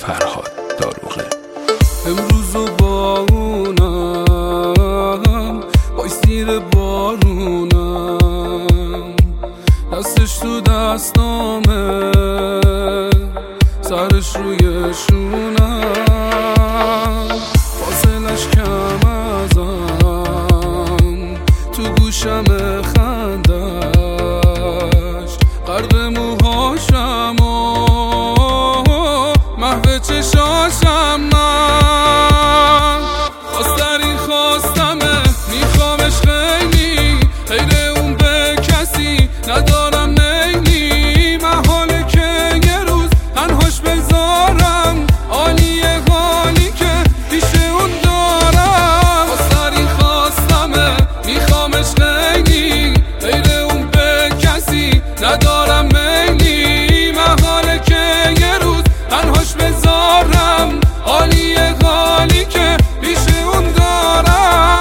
فرهاد داروغه. امروز و با اونم بای زیر بارونم، دستش تو دستامه سرش روی شونم، فاصلش کم ازم تو گوشم خندش، غرق موهاشم و محو چشاشم. من خواسترین خواستمه میخوامش خیلی، غیر اون به کسی ندارم نیلی، محاله که یه روز تنهاش بذارم، عالیه حالی که پیش اون دارم. خواسترین خواستمه میخوامش خیلی، غیر اون به کسی ندارم میلی، محاله که یه روز تنهاش بذارم، عالیه حالی که پیش اون دارم.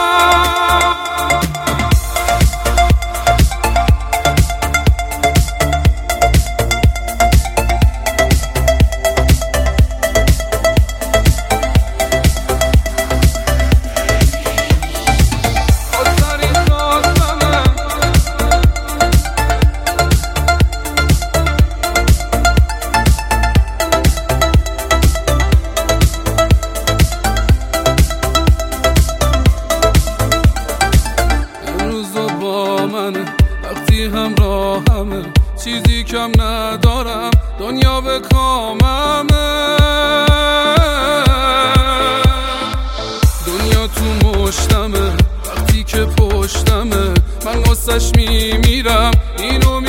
وقتی همراهمه چیزی کم ندارم، دنیا به کاممه، دنیا تو مشتمه وقتی که پشتمه، من واسش میمیرم اینو